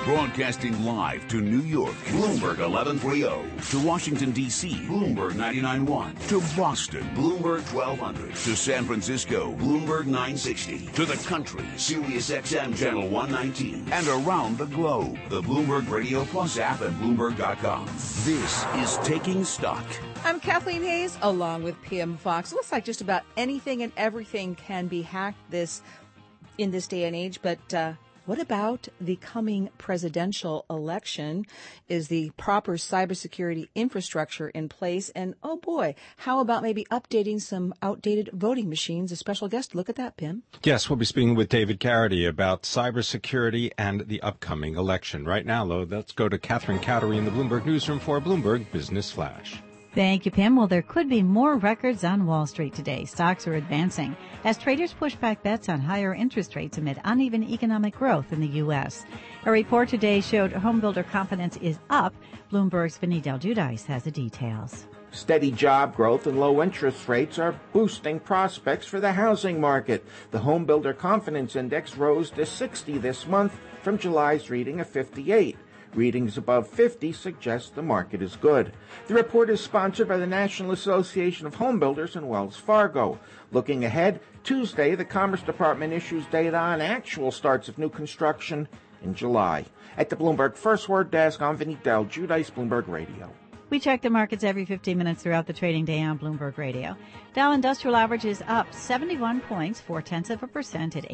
Broadcasting live to New York, Bloomberg 1130. To Washington, D.C., Bloomberg 99.1. To Boston, Bloomberg 1200. To San Francisco, Bloomberg 960. To the country, Sirius XM Channel 119. And around the globe, the Bloomberg Radio Plus app at Bloomberg.com. This is Taking Stock. I'm Kathleen Hayes, along with Pim Fox. It looks like just about anything and everything can be hacked in this day and age, but what about the coming presidential election? Is the proper cybersecurity infrastructure in place? And oh boy, how about maybe updating some outdated voting machines? A special guest. Look at that, Pim. Yes, we'll be speaking with David Carity about cybersecurity and the upcoming election. Right now, though, let's go to Catherine Cowdery in the Bloomberg Newsroom for Bloomberg Business Flash. Thank you, Pim. Well, there could be more records on Wall Street today. Stocks are advancing as traders push back bets on higher interest rates amid uneven economic growth in the U.S. A report today showed homebuilder confidence is up. Bloomberg's Vinny Del Giudice has the details. Steady job growth and low interest rates are boosting prospects for the housing market. The Homebuilder Confidence Index rose to 60 this month from July's reading of 58. Readings above 50 suggest the market is good. The report is sponsored by the National Association of Home Builders and Wells Fargo. Looking ahead, Tuesday, the Commerce Department issues data on actual starts of new construction in July. At the Bloomberg First Word Desk, I'm Vinny Del Giudice, Bloomberg Radio. We check the markets every 15 minutes throughout the trading day on Bloomberg Radio. Dow Industrial Average is up 71 points, 0.4% at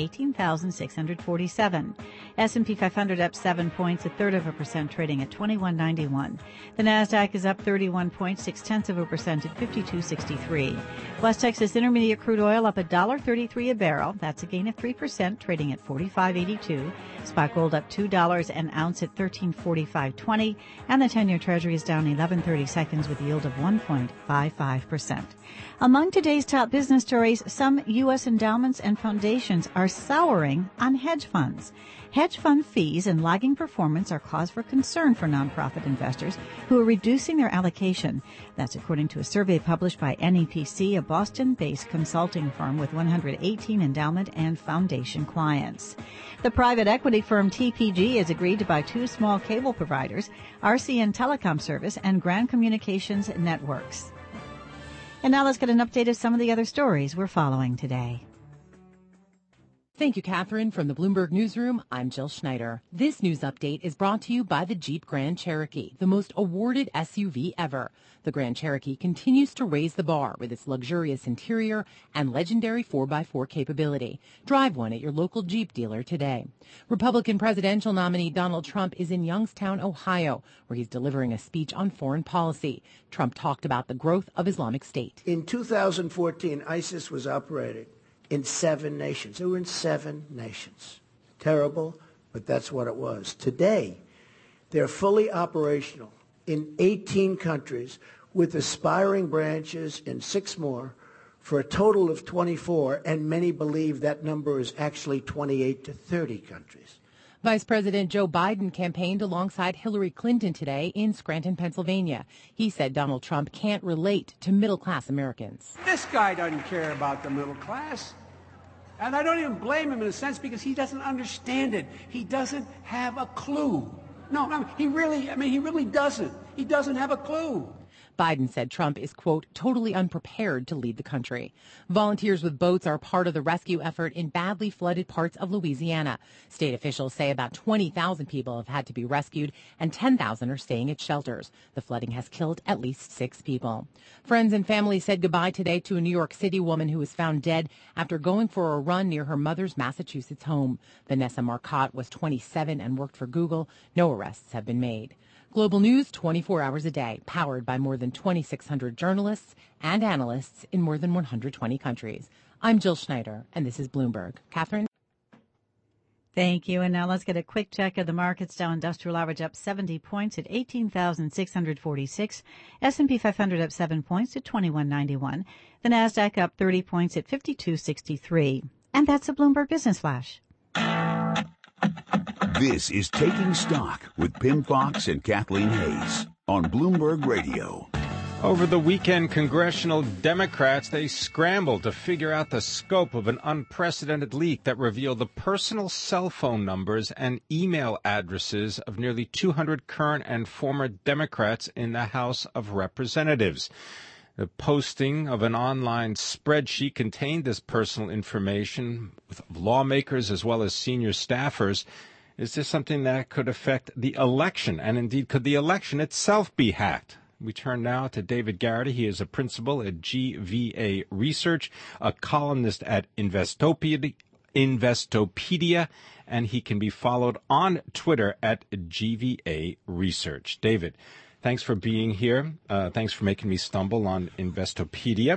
18,647. S&P 500 up 7 points, 0.33%, trading at 2191. The Nasdaq is up 31 points, 0.6% at 5263. West Texas Intermediate crude oil up $1.33 a barrel. That's a gain of 3%, trading at 45.82. Spot gold up $2 an ounce at 1345.20, and the 10-year Treasury is down 11.30 seconds with a yield of 1.55%. Among today's top business stories, some U.S. endowments and foundations are souring on hedge funds. Hedge fund fees and lagging performance are cause for concern for nonprofit investors who are reducing their allocation. That's according to a survey published by NEPC, a Boston-based consulting firm with 118 endowment and foundation clients. The private equity firm TPG has agreed to buy two small cable providers, RCN Telecom Service and Grand Communications Networks. And now let's get an update of some of the other stories we're following today. Thank you, Catherine. From the Bloomberg Newsroom, I'm Jill Schneider. This news update is brought to you by the Jeep Grand Cherokee, the most awarded SUV ever. The Grand Cherokee continues to raise the bar with its luxurious interior and legendary 4x4 capability. Drive one at your local Jeep dealer today. Republican presidential nominee Donald Trump is in Youngstown, Ohio, where he's delivering a speech on foreign policy. Trump talked about the growth of Islamic State. In 2014, ISIS was operating in 7 nations. They were in 7 nations. Terrible, but that's what it was. Today, they're fully operational in 18 countries with aspiring branches in 6 more for a total of 24, and many believe that number is actually 28 to 30 countries. Vice President Joe Biden campaigned alongside Hillary Clinton today in Scranton, Pennsylvania. He said Donald Trump can't relate to middle-class Americans. This guy doesn't care about the middle class. And I don't even blame him in a sense because he doesn't understand it. He doesn't have a clue. No, he really doesn't. He doesn't have a clue. Biden said Trump is, quote, totally unprepared to lead the country. Volunteers with boats are part of the rescue effort in badly flooded parts of Louisiana. State officials say about 20,000 people have had to be rescued and 10,000 are staying at shelters. The flooding has killed at least 6 people. Friends and family said goodbye today to a New York City woman who was found dead after going for a run near her mother's Massachusetts home. Vanessa Marcotte was 27 and worked for Google. No arrests have been made. Global news 24 hours a day, powered by more than 2,600 journalists and analysts in more than 120 countries. I'm Jill Schneider, and this is Bloomberg. Catherine? Thank you. And now let's get a quick check of the markets. Dow Industrial Average up 70 points at 18,646. S&P 500 up 7 points at 2191. The Nasdaq up 30 points at 5263. And that's a Bloomberg Business Flash. This is Taking Stock with Pim Fox and Kathleen Hayes on Bloomberg Radio. Over the weekend, congressional Democrats, they scrambled to figure out the scope of an unprecedented leak that revealed the personal cell phone numbers and email addresses of nearly 200 current and former Democrats in the House of Representatives. The posting of an online spreadsheet contained this personal information with lawmakers as well as senior staffers. Is this something that could affect the election? And indeed, could the election itself be hacked? We turn now to David Garrity. He is a principal at GVA Research, a columnist at Investopedia, and he can be followed on Twitter at GVA Research. David, thanks for being here. Thanks for making me stumble on Investopedia.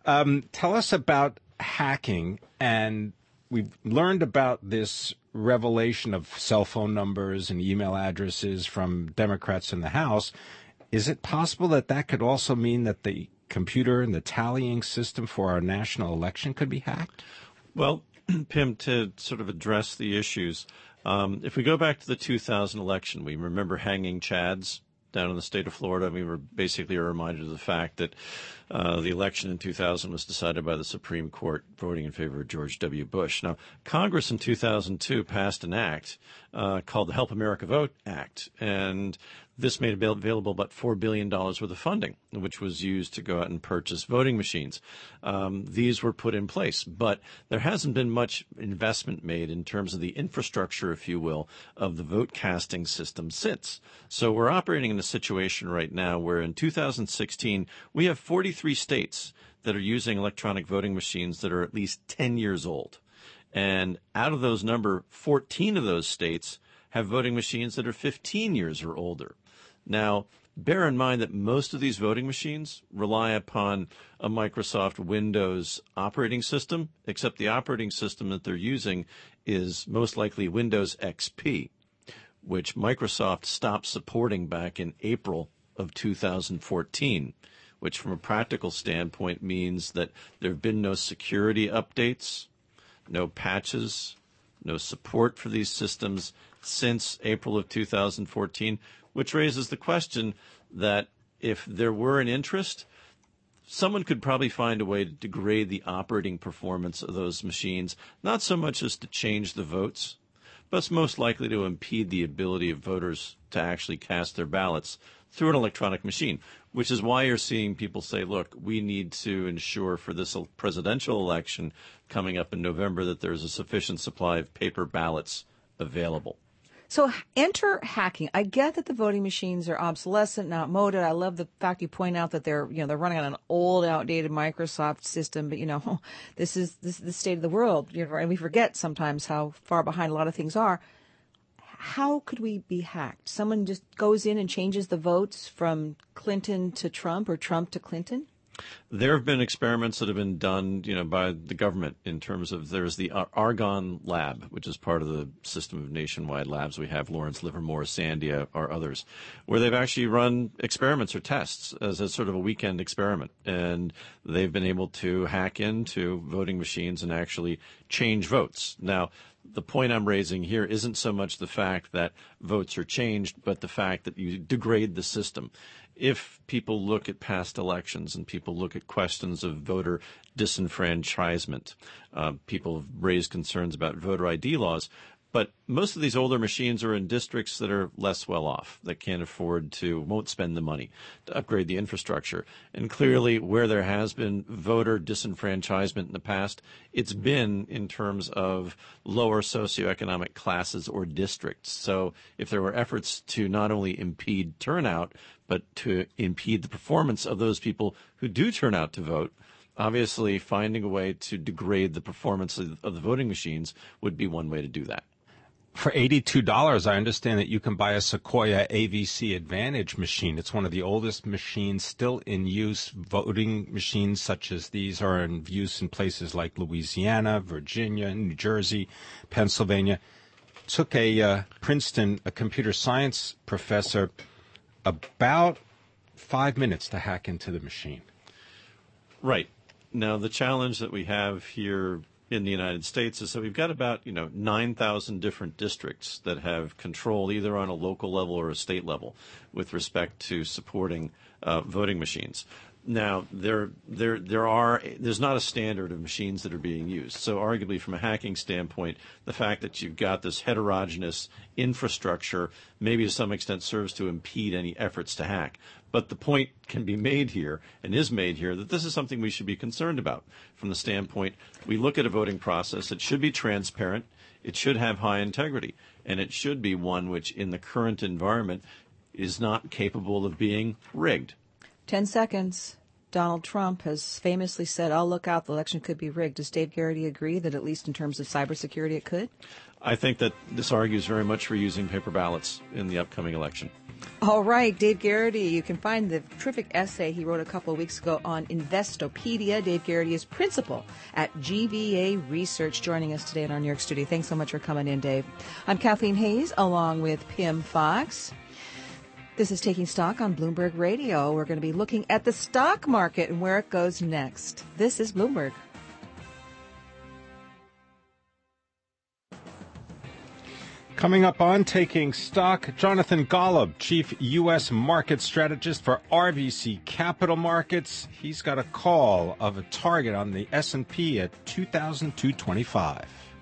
Tell us about hacking, and we've learned about this revelation of cell phone numbers and email addresses from Democrats in the House. Is it possible that that could also mean that the computer and the tallying system for our national election could be hacked? Well, Pim, to sort of address the issues, if we go back to the 2000 election, we remember hanging chads down in the state of Florida. We were basically reminded of the fact that the election in 2000 was decided by the Supreme Court voting in favor of George W. Bush. Now, Congress in 2002 passed an act called the Help America Vote Act, and this made available about $4 billion worth of funding, which was used to go out and purchase voting machines. These were put in place, but there hasn't been much investment made in terms of the infrastructure, if you will, of the vote casting system since. So we're operating in a situation right now where in 2016, we have 43 states that are using electronic voting machines that are at least 10 years old. And out of those 14 of those states have voting machines that are 15 years or older. Now, bear in mind that most of these voting machines rely upon a Microsoft Windows operating system, except the operating system that they're using is most likely Windows XP, which Microsoft stopped supporting back in April of 2014, which from a practical standpoint means that there have been no security updates, no patches, no support for these systems since April of 2014, which raises the question that if there were an interest, someone could probably find a way to degrade the operating performance of those machines, not so much as to change the votes, but it's most likely to impede the ability of voters to actually cast their ballots through an electronic machine, which is why you're seeing people say, look, we need to ensure for this presidential election coming up in November that there's a sufficient supply of paper ballots available. So enter hacking. I get that the voting machines are obsolescent, not outmoded. I love the fact you point out that they're running on an old, outdated Microsoft system. But this is the state of the world, and we forget sometimes how far behind a lot of things are. How could we be hacked? Someone just goes in and changes the votes from Clinton to Trump or Trump to Clinton? There have been experiments that have been done, by the government in terms of there's the Argonne Lab, which is part of the system of nationwide labs. We have Lawrence Livermore, Sandia, or others, where they've actually run experiments or tests as a sort of a weekend experiment. And they've been able to hack into voting machines and actually change votes. Now, the point I'm raising here isn't so much the fact that votes are changed, but the fact that you degrade the system. If people look at past elections and people look at questions of voter disenfranchisement, people have raised concerns about voter ID laws. But most of these older machines are in districts that are less well off, that can't afford to, won't spend the money to upgrade the infrastructure. And clearly, where there has been voter disenfranchisement in the past, it's been in terms of lower socioeconomic classes or districts. So if there were efforts to not only impede turnout, but to impede the performance of those people who do turn out to vote, obviously finding a way to degrade the performance of the voting machines would be one way to do that. For $82, I understand that you can buy a Sequoia AVC Advantage machine. It's one of the oldest machines still in use. Voting machines such as these are in use in places like Louisiana, Virginia, New Jersey, Pennsylvania. It took a computer science professor about 5 minutes to hack into the machine. Right. Now, the challenge that we have here in the United States is that we've got about 9,000 different districts that have control either on a local level or a state level with respect to supporting voting machines. Now, there's not a standard of machines that are being used. So arguably from a hacking standpoint, the fact that you've got this heterogeneous infrastructure maybe to some extent serves to impede any efforts to hack. But the point can be made here, and is made here, that this is something we should be concerned about from the standpoint we look at a voting process. It should be transparent, it should have high integrity, and it should be one which in the current environment is not capable of being rigged. 10 seconds. Donald Trump has famously said, "I'll look out, the election could be rigged." Does Dave Garrity agree that at least in terms of cybersecurity it could? I think that this argues very much for using paper ballots in the upcoming election. All right, Dave Garrity, you can find the terrific essay he wrote a couple of weeks ago on Investopedia. Dave Garrity is principal at GVA Research, joining us today in our New York studio. Thanks so much for coming in, Dave. I'm Kathleen Hayes, along with Pim Fox. This is Taking Stock on Bloomberg Radio. We're going to be looking at the stock market and where it goes next. This is Bloomberg. Coming up on Taking Stock, Jonathan Golub, Chief U.S. Market Strategist for RBC Capital Markets. He's got a call of a target on the S&P at 2,225.